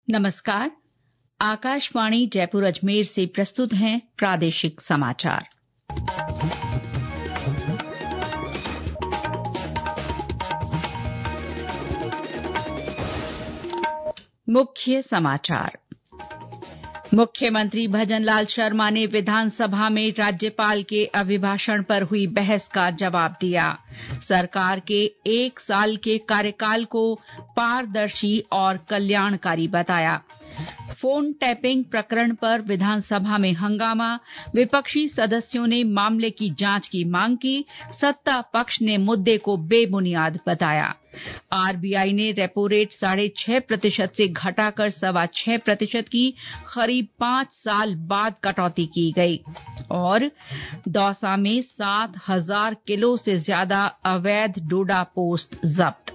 नमस्कार। आकाशवाणी जयपुर अजमेर से प्रस्तुत हैं प्रादेशिक समाचार। मुख्य समाचार। मुख्यमंत्री भजनलाल शर्मा ने विधानसभा में राज्यपाल के अभिभाषण पर हुई बहस का जवाब दिया। सरकार के 1 साल के कार्यकाल को पारदर्शी और कल्याणकारी बताया। फोन टैपिंग प्रकरण पर विधानसभा में हंगामा, विपक्षी सदस्यों ने मामले की जांच की मांग की, सत्ता पक्ष ने मुद्दे को बेबुनियाद बताया। आरबीआई ने रेपो रेट 6.5% से घटाकर 6.25% की, करीब 5 साल बाद कटौती की गई। और दौसा में 7,000 किलो से ज्यादा अवैध डोडा पोस्त जब्त।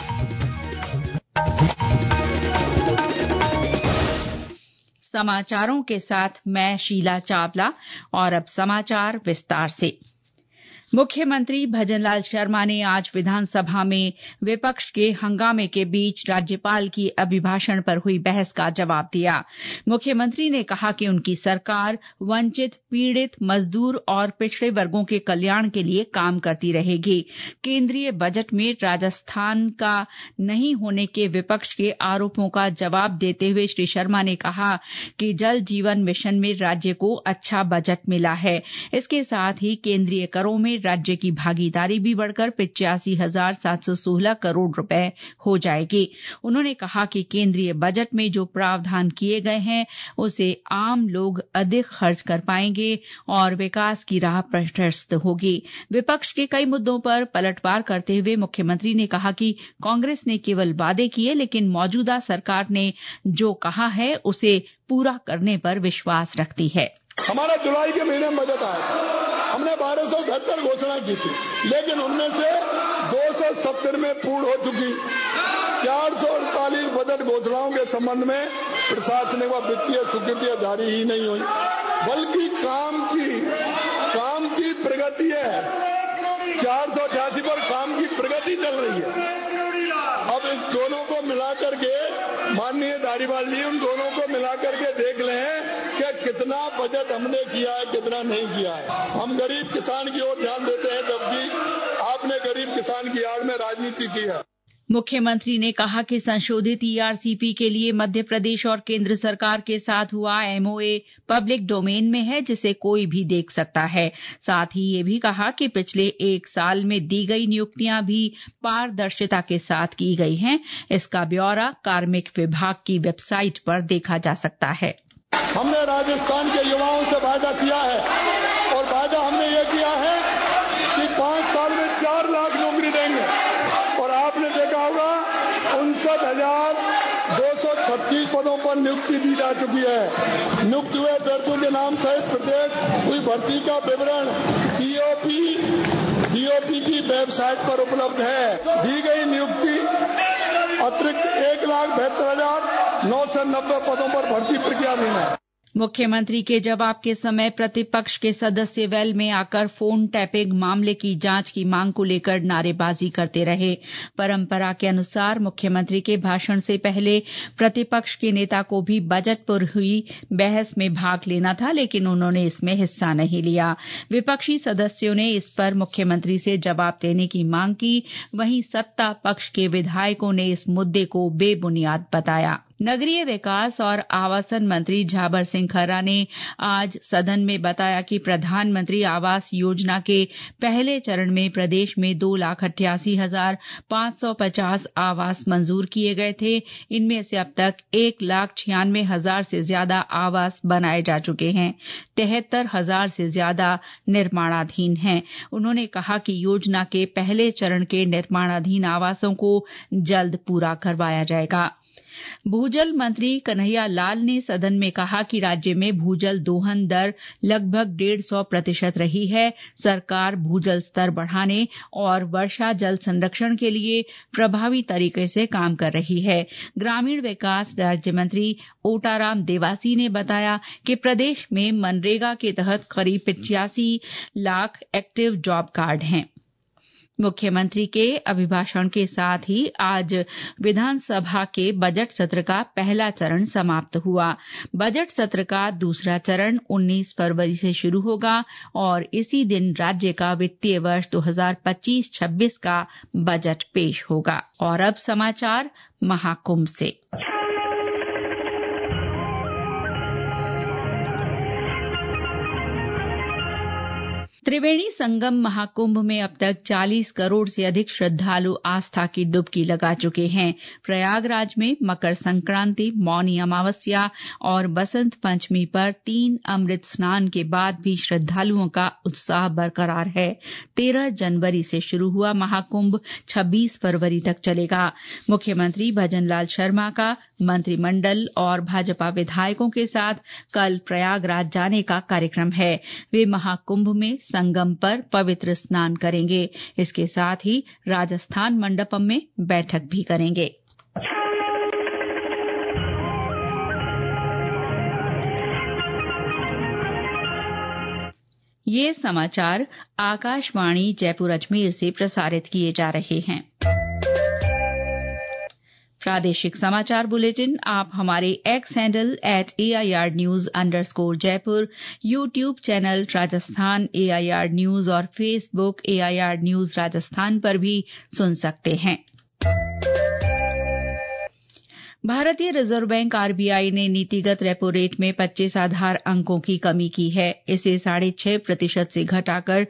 समाचारों के साथ मैं शीला चावला। और अब समाचार विस्तार से। मुख्यमंत्री भजनलाल शर्मा ने आज विधानसभा में विपक्ष के हंगामे के बीच राज्यपाल की अभिभाषण पर हुई बहस का जवाब दिया। मुख्यमंत्री ने कहा कि उनकी सरकार वंचित, पीड़ित, मजदूर और पिछड़े वर्गों के कल्याण के लिए काम करती रहेगी। केंद्रीय बजट में राजस्थान का नहीं होने के विपक्ष के आरोपों का जवाब देते हुए श्री शर्मा ने कहा कि जल जीवन मिशन में राज्य को अच्छा बजट मिला है। इसके साथ ही केंद्रीय करों में राज्य की भागीदारी भी बढ़कर 85,716 करोड़ रुपए हो जाएगी। उन्होंने कहा कि केंद्रीय बजट में जो प्रावधान किए गए हैं उसे आम लोग अधिक खर्च कर पाएंगे और विकास की राह प्रशस्त होगी। विपक्ष के कई मुद्दों पर पलटवार करते हुए मुख्यमंत्री ने कहा कि कांग्रेस ने केवल वादे किए, लेकिन मौजूदा सरकार ने जो कहा है उसे पूरा करने पर विश्वास रखती है। हमारा जुलाई के महीने में बजट आया था, हमने 1273 घोषणा की थी, लेकिन उनमें से 270 में पूर्ण हो चुकी। 448 बजट घोषणाओं के संबंध में प्रशासनिक व वित्तीय स्वीकृतियां जारी ही नहीं हुई, बल्कि काम की प्रगति है। 488 पर काम की प्रगति चल रही है। अब इस दोनों को मिलाकर के माननीय धारीवाल जी, उन दोनों को मिलाकर के देख लें कि कितना बजट हमने किया है, कितना नहीं किया है। हम गरीब किसान की ओर ध्यान देते हैं, जबकि आपने गरीब किसान की आड़ में राजनीति की है। मुख्यमंत्री ने कहा कि संशोधित ईआरसीपी के लिए मध्य प्रदेश और केंद्र सरकार के साथ हुआ एमओए पब्लिक डोमेन में है, जिसे कोई भी देख सकता है। साथ ही ये भी कहा कि पिछले 1 साल में दी गई नियुक्तियां भी पारदर्शिता के साथ की गई हैं। इसका ब्यौरा कार्मिक विभाग की वेबसाइट पर देखा जा सकता है। हमने राजस्थान के युवाओं से वादा किया है और वादा हमने ये किया है कि 5 साल में 4 लाख नौकरी देंगे। और आपने देखा होगा 59,236 पदों पर नियुक्ति दी जा चुकी है। नियुक्त हुए अभ्यर्थियों के नाम सहित प्रत्येक हुई भर्ती का विवरण डीओपी की वेबसाइट पर उपलब्ध है। दी गई नियुक्ति अतिरिक्त 1,72,990 पदों पर भर्ती प्रक्रियाधीन है। मुख्यमंत्री के जवाब के समय प्रतिपक्ष के सदस्य वेल में आकर फोन टैपिंग मामले की जांच की मांग को लेकर नारेबाजी करते रहे। परंपरा के अनुसार मुख्यमंत्री के भाषण से पहले प्रतिपक्ष के नेता को भी बजट पर हुई बहस में भाग लेना था, लेकिन उन्होंने इसमें हिस्सा नहीं लिया। विपक्षी सदस्यों ने इस पर मुख्यमंत्री से जवाब देने की मांग की। वहीं सत्ता पक्ष के विधायकों ने इस मुद्दे को बेबुनियाद बताया। नगरीय विकास और आवासन मंत्री झाबर सिंह खर्रा ने आज सदन में बताया कि प्रधानमंत्री आवास योजना के पहले चरण में प्रदेश में 2,88,550 आवास मंजूर किए गए थे। इनमें से अब तक 1,96,000 से ज्यादा आवास बनाए जा चुके हैं। 73,000 से ज्यादा निर्माणाधीन हैं। उन्होंने कहा कि योजना के पहले चरण के निर्माणाधीन आवासों को जल्द पूरा करवाया जाएगा। भूजल मंत्री कन्हैया लाल ने सदन में कहा कि राज्य में भूजल दोहन दर लगभग 150% रही है। सरकार भूजल स्तर बढ़ाने और वर्षा जल संरक्षण के लिए प्रभावी तरीके से काम कर रही है। ग्रामीण विकास राज्य मंत्री ओटाराम देवासी ने बताया कि प्रदेश में मनरेगा के तहत करीब 85 लाख एक्टिव जॉब कार्ड हैं। मुख्यमंत्री के अभिभाषण के साथ ही आज विधानसभा के बजट सत्र का पहला चरण समाप्त हुआ। बजट सत्र का दूसरा चरण 19 फरवरी से शुरू होगा और इसी दिन राज्य का वित्तीय वर्ष 2025-26 का बजट पेश होगा। और अब समाचार महाकुंभ से। त्रिवेणी संगम महाकुंभ में अब तक 40 करोड़ से अधिक श्रद्धालु आस्था की डुबकी लगा चुके हैं। प्रयागराज में मकर संक्रांति, मौनी अमावस्या और बसंत पंचमी पर 3 अमृत स्नान के बाद भी श्रद्धालुओं का उत्साह बरकरार है। 13 जनवरी से शुरू हुआ महाकुंभ 26 फरवरी तक चलेगा। मुख्यमंत्री भजनलाल शर्मा का मंत्रिमंडल और भाजपा विधायकों के साथ कल प्रयागराज जाने का कार्यक्रम है। वे महाकुंभ में संगम पर पवित्र स्नान करेंगे। इसके साथ ही राजस्थान मंडपम में बैठक भी करेंगे। ये समाचार आकाशवाणी जयपुर अजमेर से प्रसारित किए जा रहे हैं। प्रादेशिक समाचार बुलेटिन आप हमारे X handle @AIR_News_Jaipur, YouTube channel Rajasthan AIR news और फेसबुक AIR न्यूज राजस्थान पर भी सुन सकते हैं। भारतीय रिजर्व बैंक RBI ने नीतिगत रेपो रेट में 25 आधार अंकों की कमी की है। इसे 6.5% से घटाकर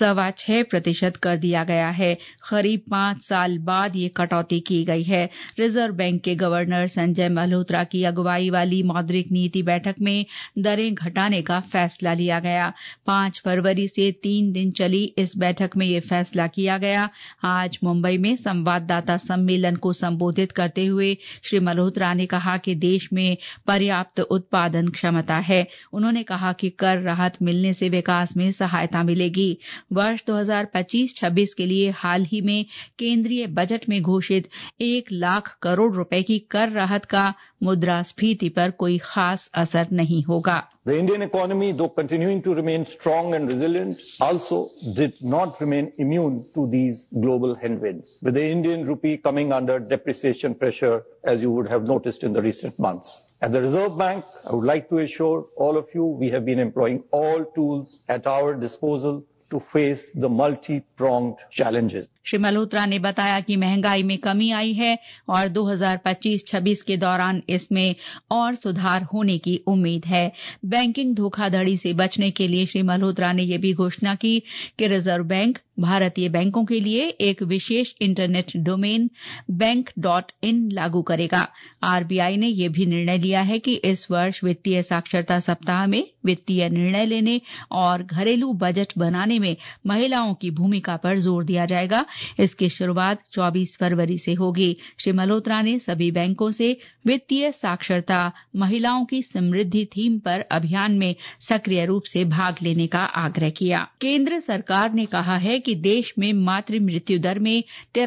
6.25% कर दिया गया है। करीब 5 साल बाद ये कटौती की गई है। रिजर्व बैंक के गवर्नर संजय मल्होत्रा की अगुवाई वाली मौद्रिक नीति बैठक में दरें घटाने का फैसला लिया गया। 5 फरवरी से 3 दिन चली इस बैठक में ये फैसला किया गया। आज मुंबई में संवाददाता सम्मेलन को संबोधित करते हुए श्री मल्होत्रा ने कहा कि देश में पर्याप्त उत्पादन क्षमता है। उन्होंने कहा कि कर राहत मिलने से विकास में सहायता मिलेगी। वर्ष 2025-26 के लिए हाल ही में केंद्रीय बजट में घोषित 1 लाख करोड़ रुपए की कर राहत का मुद्रास्फीति पर कोई खास असर नहीं होगा। The Indian economy, though continuing to remain strong and resilient, also did not remain immune to these global headwinds, with the Indian rupee coming under depreciation pressure, as you would have noticed in the recent months. At the Reserve Bank, I would like to assure all of you we have been employing all tools at our disposal to face the multi-pronged challenges. Shri Malhotra ने बताया कि महंगाई में कमी आई है और 2025-26 के दौरान इसमें और सुधार होने की उम्मीद है। बैंकिंग धोखाधड़ी से बचने के लिए श्री मल्होत्रा ने यह भी घोषणा की कि रिजर्व बैंक भारतीय बैंकों के लिए एक विशेष इंटरनेट डोमेन बैंक.in लागू करेगा। RBI ने यह भी निर्णय लिया है कि इस वर्ष वित्तीय साक्षरता सप्ताह में वित्तीय निर्णय लेने और घरेलू बजट बनाने में महिलाओं की भूमिका पर जोर दिया जाएगा। इसकी शुरुआत 24 फरवरी से होगी। श्री मल्होत्रा ने सभी बैंकों से वित्तीय साक्षरता महिलाओं की समृद्धि थीम पर अभियान में सक्रिय रूप से भाग लेने का आग्रह किया। केंद्र सरकार ने कहा है कि देश में मातृ मृत्यु दर में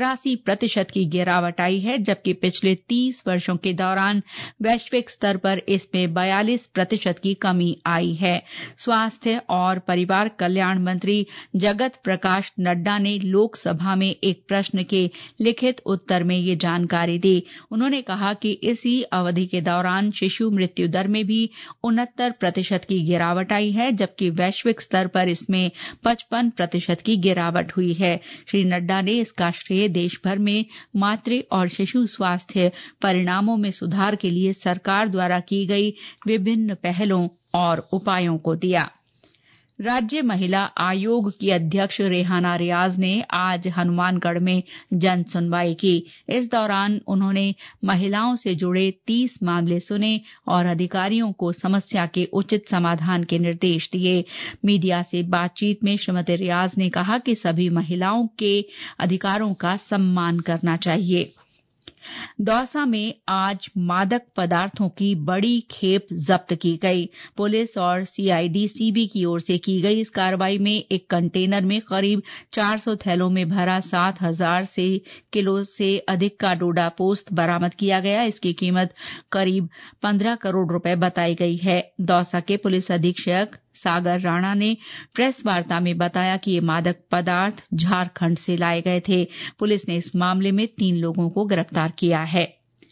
83% की गिरावट आई है, जबकि पिछले 30 वर्षों के दौरान वैश्विक स्तर पर इसमें 42% की कमी आई है। स्वास्थ्य और परिवार कल्याण मंत्री जगत प्रकाश नड्डा ने लोकसभा में एक प्रश्न के लिखित उत्तर में ये जानकारी दी। उन्होंने कहा कि इसी अवधि के दौरान शिशु मृत्यु दर में भी 69% की गिरावट आई है, जबकि वैश्विक स्तर पर इसमें 55% की गिरावट हुई है। श्री नड्डा ने इसका श्रेय देश भर में मातृ और शिशु स्वास्थ्य परिणामों में सुधार के लिए सरकार द्वारा की गई विभिन्न पहलों और उपायों को दिया। राज्य महिला आयोग की अध्यक्ष रेहाना रियाज ने आज हनुमानगढ़ में जन सुनवाई की। इस दौरान उन्होंने महिलाओं से जुड़े 30 मामले सुने और अधिकारियों को समस्या के उचित समाधान के निर्देश दिए। मीडिया से बातचीत में श्रीमती रियाज ने कहा कि सभी महिलाओं के अधिकारों का सम्मान करना चाहिए। दौसा में आज मादक पदार्थों की बड़ी खेप जब्त की गई। पुलिस और CID-CB की ओर से की गई इस कार्रवाई में एक कंटेनर में करीब 400 थैलों में भरा 7,000 किलो से अधिक का डोडा पोस्त बरामद किया गया। इसकी कीमत करीब 15 करोड़ रुपए बताई गई है। दौसा के पुलिस अधीक्षक सागर राणा ने प्रेस वार्ता में बताया कि ये मादक पदार्थ झारखंड से लाए गए थे। पुलिस ने इस मामले में 3 लोगों को गिरफ्तार किया है।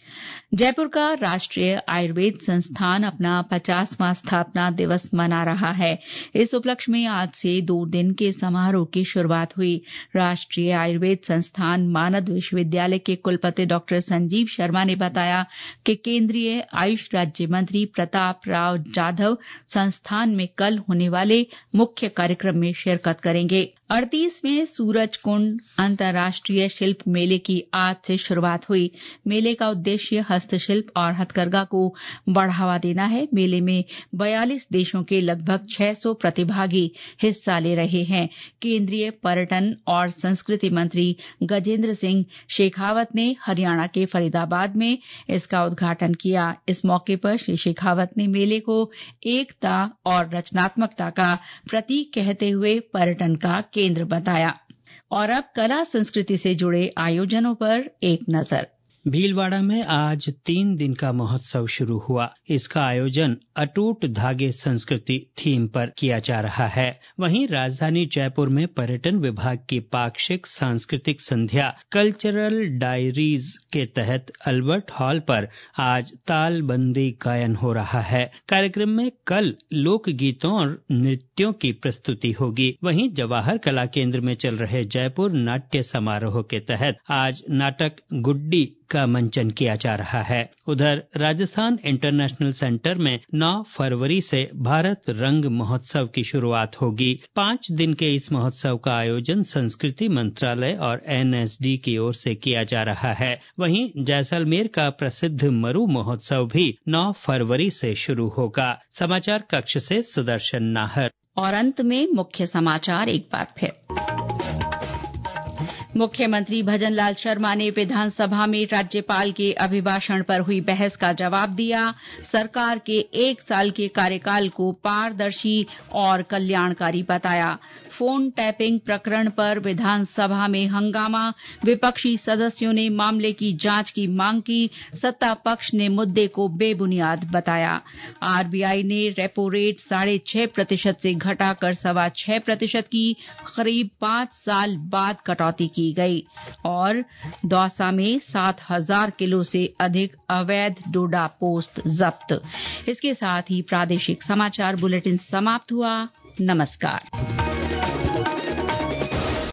जयपुर का राष्ट्रीय आयुर्वेद संस्थान अपना 50वां स्थापना दिवस मना रहा है। इस उपलक्ष्य में आज से 2 दिन के समारोह की शुरुआत हुई। राष्ट्रीय आयुर्वेद संस्थान मानद विश्वविद्यालय के कुलपति डॉक्टर संजीव शर्मा ने बताया कि केंद्रीय आयुष राज्य मंत्री प्रताप राव जाधव संस्थान में कल होने वाले मुख्य कार्यक्रम में शिरकत करेंगे। 38वें सूरजकुंड अंतर्राष्ट्रीय शिल्प मेले की आज से शुरुआत हुई। मेले का उद्देश्य हस्तशिल्प और हथकरघा को बढ़ावा देना है। मेले में 42 देशों के लगभग 600 प्रतिभागी हिस्सा ले रहे हैं। केंद्रीय पर्यटन और संस्कृति मंत्री गजेंद्र सिंह शेखावत ने हरियाणा के फरीदाबाद में इसका उद्घाटन किया। इस मौके पर श्री शेखावत ने मेले को एकता और रचनात्मकता का प्रतीक कहते हुए पर्यटन का केंद्र बताया। और अब कला संस्कृति से जुड़े आयोजनों पर एक नजर। भीलवाड़ा में आज 3 दिन का महोत्सव शुरू हुआ। इसका आयोजन अटूट धागे संस्कृति थीम पर किया जा रहा है। वहीं राजधानी जयपुर में पर्यटन विभाग की पाक्षिक सांस्कृतिक संध्या कल्चरल डायरीज के तहत अल्बर्ट हॉल पर आज तालबंदी गायन हो रहा है। कार्यक्रम में कल लोक गीतों और नृत्यों की प्रस्तुति होगी। वहीं जवाहर कला केंद्र में चल रहे जयपुर नाट्य समारोह के तहत आज नाटक गुड्डी का मंचन किया जा रहा है। उधर राजस्थान इंटरनेशनल सेंटर में 9 फरवरी से भारत रंग महोत्सव की शुरुआत होगी। 5 दिन के इस महोत्सव का आयोजन संस्कृति मंत्रालय और एनएसडी की ओर से किया जा रहा है। वहीं जैसलमेर का प्रसिद्ध मरु महोत्सव भी 9 फरवरी से शुरू होगा। समाचार कक्ष से सुदर्शन नाहर। और अंत में मुख्य समाचार एक बार फिर। मुख्यमंत्री भजनलाल शर्मा ने विधानसभा में राज्यपाल के अभिभाषण पर हुई बहस का जवाब दिया। सरकार के 1 साल के कार्यकाल को पारदर्शी और कल्याणकारी बताया। फोन टैपिंग प्रकरण पर विधानसभा में हंगामा। विपक्षी सदस्यों ने मामले की जांच की मांग की। सत्ता पक्ष ने मुद्दे को बेबुनियाद बताया। आरबीआई ने रेपो रेट 6.5% से घटाकर 6.25% की करीब 5 साल बाद कटौती की गई। और दौसा में 7,000 किलो से अधिक अवैध डोडा पोस्त जब्त। इसके साथ ही प्रादेशिक समाचार बुलेटिन समाप्त हुआ। नमस्कार।